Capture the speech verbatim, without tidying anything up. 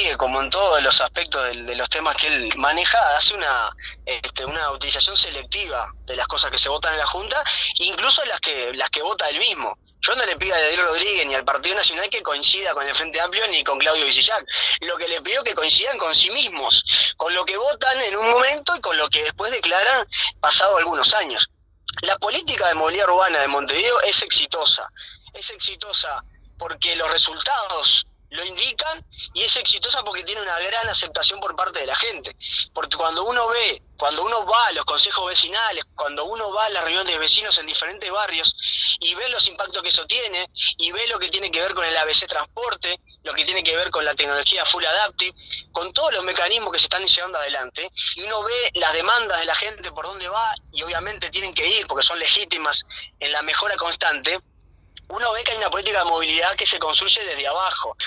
Rodríguez, como en todos los aspectos de, de los temas que él maneja, hace una, este, una utilización selectiva de las cosas que se votan en la Junta, incluso las que, las que vota él mismo. Yo no le pido a Edil Rodríguez ni al Partido Nacional que coincida con el Frente Amplio ni con Claudio Visillac. Lo que le pido es que coincidan con sí mismos, con lo que votan en un momento y con lo que después declaran pasado algunos años. La política de movilidad urbana de Montevideo es exitosa. Es exitosa porque los resultados lo indican, y es exitosa porque tiene una gran aceptación por parte de la gente. Porque cuando uno ve, cuando uno va a los consejos vecinales, cuando uno va a las reuniones de vecinos en diferentes barrios y ve los impactos que eso tiene, y ve lo que tiene que ver con el A B C Transporte, lo que tiene que ver con la tecnología Full Adaptive, con todos los mecanismos que se están llevando adelante, y uno ve las demandas de la gente por dónde va, y obviamente tienen que ir porque son legítimas en la mejora constante, uno ve que hay una política de movilidad que se construye desde abajo.